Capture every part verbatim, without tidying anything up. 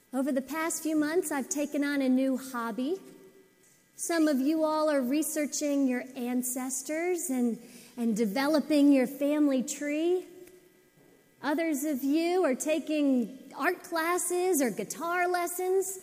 Over the past few months, I've taken on a new hobby. Some of you all are researching your ancestors and, and developing your family tree. Others of you are taking art classes or guitar lessons.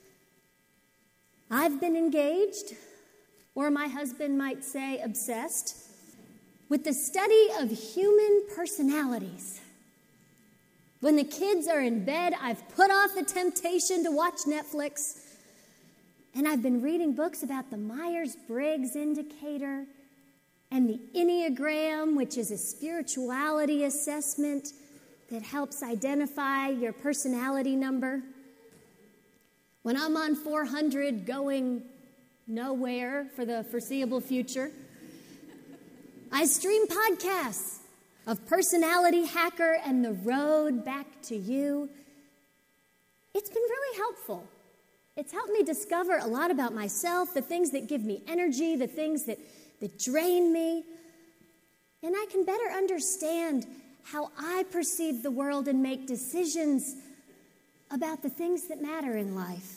I've been engaged, or my husband might say obsessed, with the study of human personalities. When the kids are in bed, I've put off the temptation to watch Netflix, and I've been reading books about the Myers-Briggs indicator and the Enneagram, which is a spirituality assessment that helps identify your personality number. When I'm on four hundred going nowhere for the foreseeable future, I stream podcasts of Personality Hacker and The Road Back to You. It's been really helpful. It's helped me discover a lot about myself, the things that give me energy, the things that, that drain me. And I can better understand how I perceive the world and make decisions about the things that matter in life.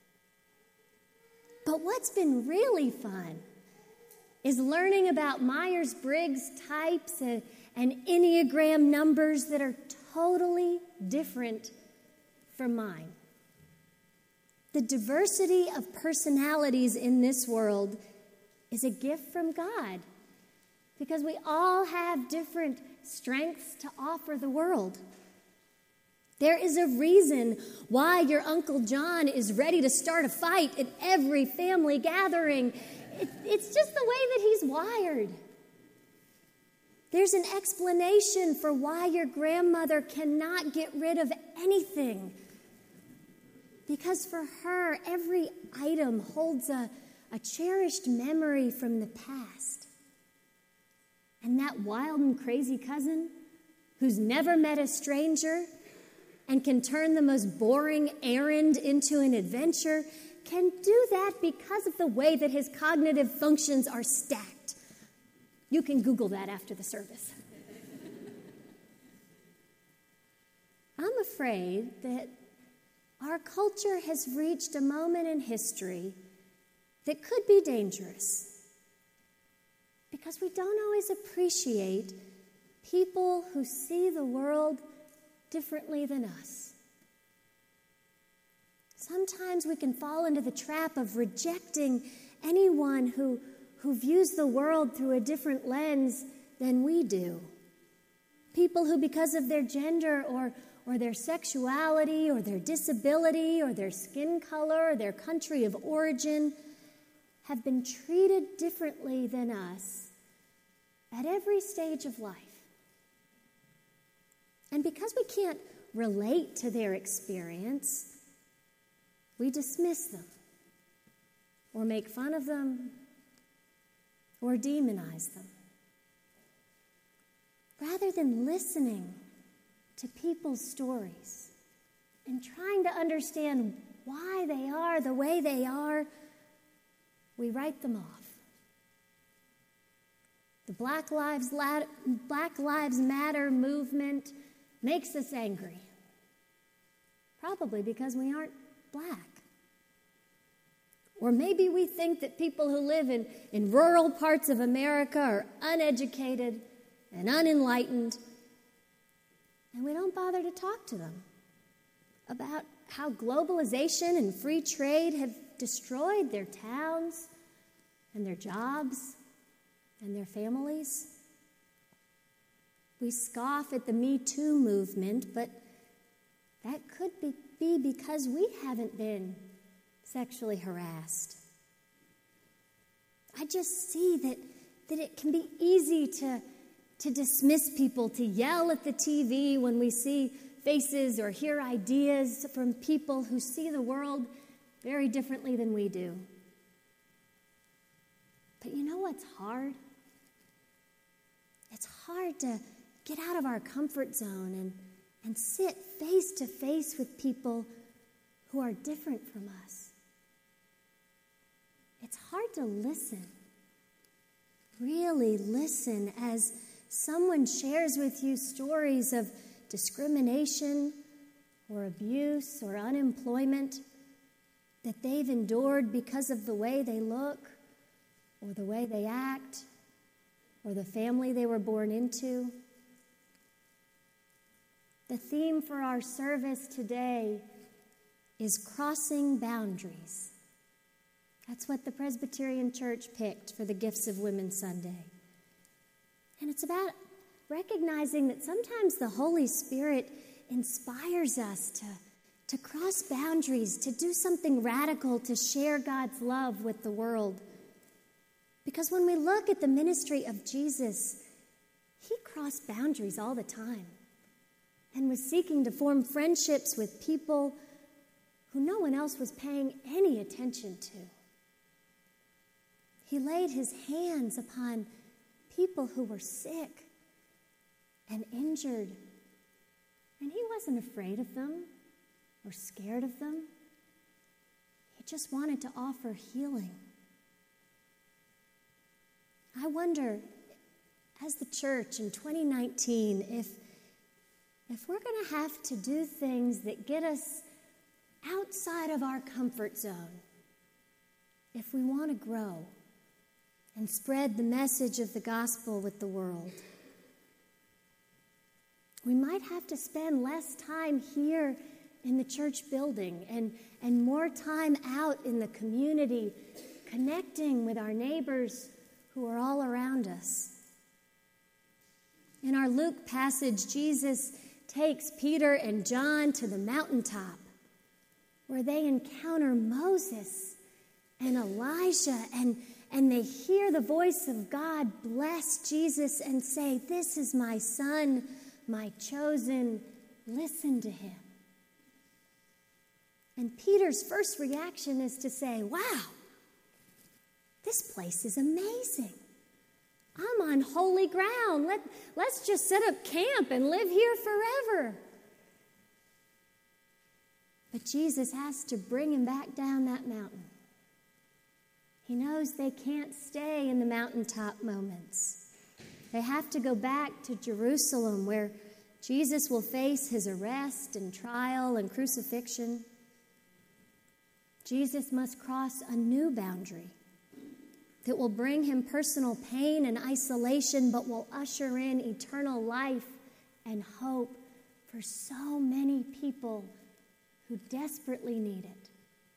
But what's been really fun is learning about Myers-Briggs types and, and Enneagram numbers that are totally different from mine. The diversity of personalities in this world is a gift from God because we all have different strengths to offer the world. There is a reason why your Uncle John is ready to start a fight at every family gathering. It, it's just the way that he's wired. There's an explanation for why your grandmother cannot get rid of anything. Because for her, every item holds a, a cherished memory from the past. And that wild and crazy cousin who's never met a stranger and can turn the most boring errand into an adventure can do that because of the way that his cognitive functions are stacked. You can Google that after the service. I'm afraid that our culture has reached a moment in history that could be dangerous because we don't always appreciate people who see the world differently than us. Sometimes we can fall into the trap of rejecting anyone who, who views the world through a different lens than we do. People who, because of their gender or, or their sexuality or their disability or their skin color or their country of origin, have been treated differently than us at every stage of life. And because we can't relate to their experience, we dismiss them, or make fun of them, or demonize them. Rather than listening to people's stories and trying to understand why they are the way they are, we write them off. The Black Lives, La- Black Lives Matter movement makes us angry. Probably because we aren't black. Or maybe we think that people who live in, in rural parts of America are uneducated and unenlightened, and we don't bother to talk to them about how globalization and free trade have destroyed their towns and their jobs and their families. We scoff at the Me Too movement, but that could be, be because we haven't been sexually harassed. I just see that, that it can be easy to, to dismiss people, to yell at the T V when we see faces or hear ideas from people who see the world very differently than we do. But you know what's hard? It's hard to get out of our comfort zone and, and sit face to face with people who are different from us. It's hard to listen, really listen as someone shares with you stories of discrimination or abuse or unemployment that they've endured because of the way they look or the way they act or the family they were born into. The theme for our service today is crossing boundaries. That's what the Presbyterian Church picked for the Gifts of Women Sunday. And it's about recognizing that sometimes the Holy Spirit inspires us to, to cross boundaries, to do something radical, to share God's love with the world. Because when we look at the ministry of Jesus, he crossed boundaries all the time and was seeking to form friendships with people who no one else was paying any attention to. He laid his hands upon people who were sick and injured, and he wasn't afraid of them or scared of them. He just wanted to offer healing. I wonder, as the church in twenty nineteen, if, if we're going to have to do things that get us outside of our comfort zone, if we want to grow and spread the message of the gospel with the world. We might have to spend less time here in the church building and, and more time out in the community, connecting with our neighbors who are all around us. In our Luke passage, Jesus takes Peter and John to the mountaintop where they encounter Moses and Elijah, and, and they hear the voice of God bless Jesus and say, "This is my son, my chosen, listen to him." And Peter's first reaction is to say, "Wow, this place is amazing. I'm on holy ground. Let, let's just set up camp and live here forever." But Jesus has to bring him back down that mountain. He knows they can't stay in the mountaintop moments. They have to go back to Jerusalem, where Jesus will face his arrest and trial and crucifixion. Jesus must cross a new boundary that will bring him personal pain and isolation, but will usher in eternal life and hope for so many people who desperately need it.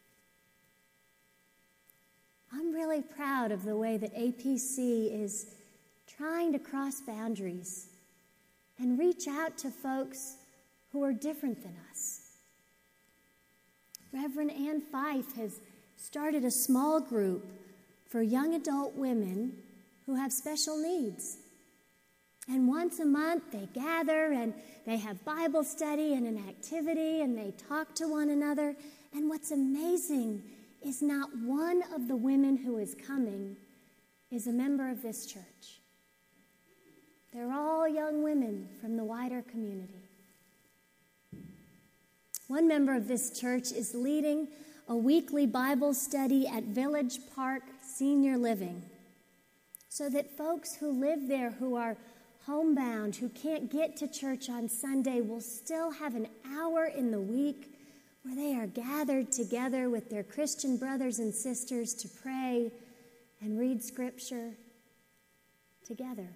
I'm really proud of the way that A P C is trying to cross boundaries and reach out to folks who are different than us. Reverend Ann Fife has started a small group for young adult women who have special needs. And once a month they gather and they have Bible study and an activity and they talk to one another. And what's amazing is not one of the women who is coming is a member of this church. They're all young women from the wider community. One member of this church is leading a weekly Bible study at Village Park Senior Living, so that folks who live there who are homebound, who can't get to church on Sunday, will still have an hour in the week where they are gathered together with their Christian brothers and sisters to pray and read Scripture together.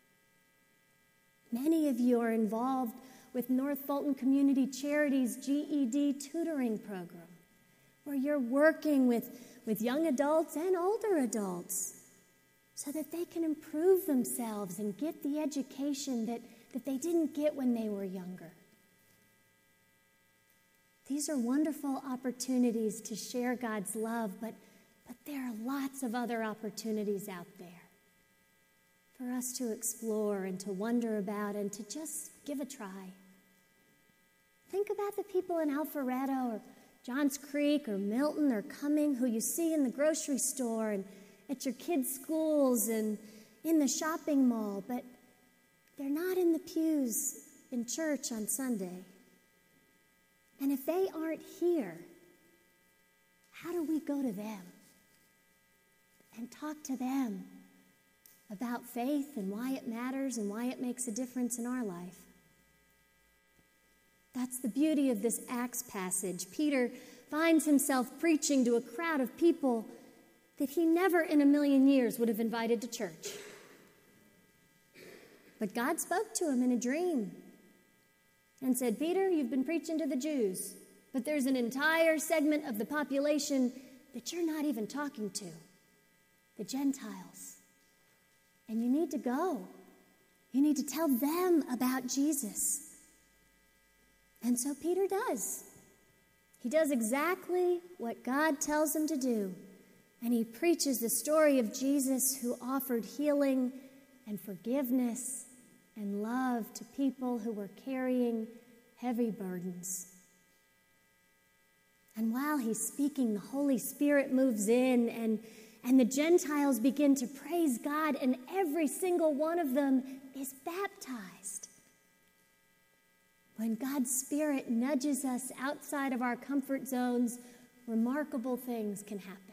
Many of you are involved with North Fulton Community Charities' G E D tutoring program, where you're working with, with young adults and older adults so that they can improve themselves and get the education that, that they didn't get when they were younger. These are wonderful opportunities to share God's love, but, but there are lots of other opportunities out there for us to explore and to wonder about and to just give a try. Think about the people in Alpharetta or Johns Creek or Milton or Cumming who you see in the grocery store and at your kids' schools and in the shopping mall, but they're not in the pews in church on Sunday. And if they aren't here, how do we go to them and talk to them about faith and why it matters and why it makes a difference in our life? That's the beauty of this Acts passage. Peter finds himself preaching to a crowd of people that he never in a million years would have invited to church. But God spoke to him in a dream and said, Peter, you've been preaching to the Jews, but there's an entire segment of the population that you're not even talking to, the Gentiles. And you need to go. You need to tell them about Jesus. And so Peter does. He does exactly what God tells him to do. And he preaches the story of Jesus who offered healing and forgiveness and love to people who were carrying heavy burdens. And while he's speaking, the Holy Spirit moves in, and, and the Gentiles begin to praise God, and every single one of them is baptized. When God's Spirit nudges us outside of our comfort zones, remarkable things can happen.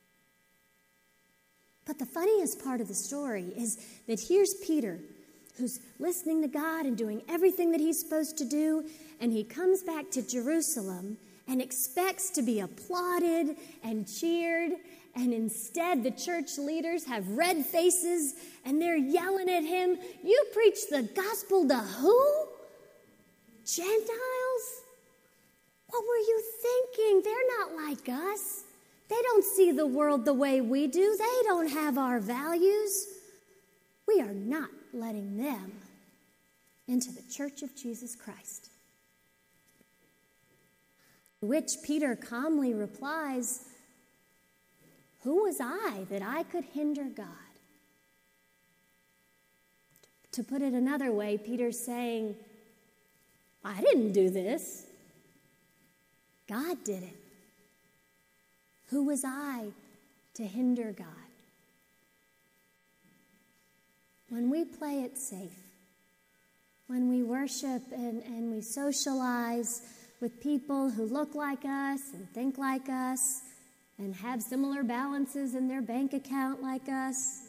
But the funniest part of the story is that here's Peter, who's listening to God and doing everything that he's supposed to do, and he comes back to Jerusalem and expects to be applauded and cheered, and instead the church leaders have red faces and they're yelling at him, you preach the gospel to who? Gentiles? What were you thinking? They're not like us. They don't see the world the way we do. They don't have our values. We are not letting them into the church of Jesus Christ. To which Peter calmly replies, who was I that I could hinder God? To put it another way, Peter's saying, I didn't do this. God did it. Who was I to hinder God? When we play it safe, when we worship and, and we socialize with people who look like us and think like us and have similar balances in their bank account like us,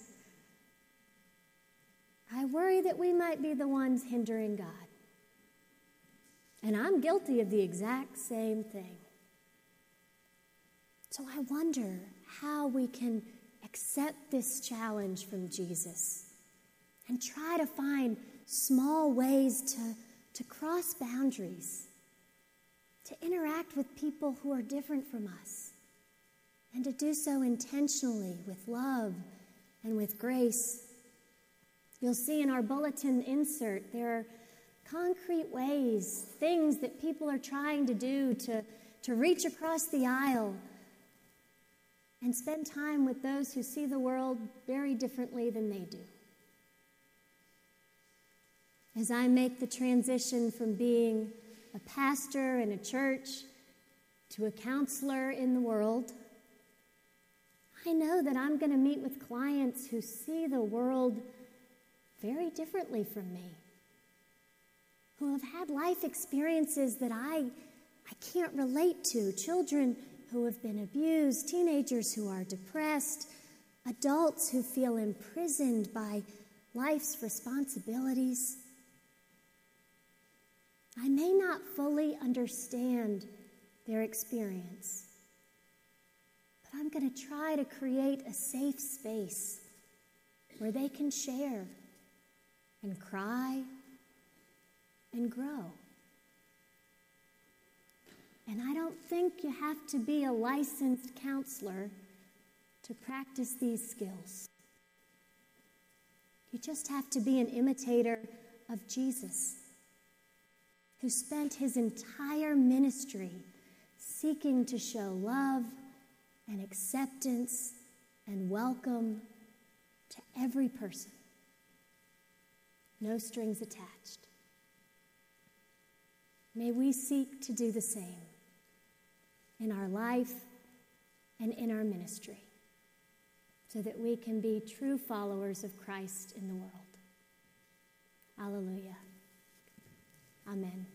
I worry that we might be the ones hindering God. And I'm guilty of the exact same thing. So I wonder how we can accept this challenge from Jesus and try to find small ways to, to cross boundaries, to interact with people who are different from us, and to do so intentionally with love and with grace. You'll see in our bulletin insert, there are concrete ways, things that people are trying to do to, to reach across the aisle and spend time with those who see the world very differently than they do. As I make the transition from being a pastor in a church to a counselor in the world, I know that I'm going to meet with clients who see the world very differently from me, who have had life experiences that I, I can't relate to, children who have been abused, teenagers who are depressed, adults who feel imprisoned by life's responsibilities. I may not fully understand their experience, but I'm going to try to create a safe space where they can share and cry and grow. And I don't think you have to be a licensed counselor to practice these skills. You just have to be an imitator of Jesus, who spent his entire ministry seeking to show love and acceptance and welcome to every person. No strings attached. May we seek to do the same in our life and in our ministry, so that we can be true followers of Christ in the world. Hallelujah. Amen.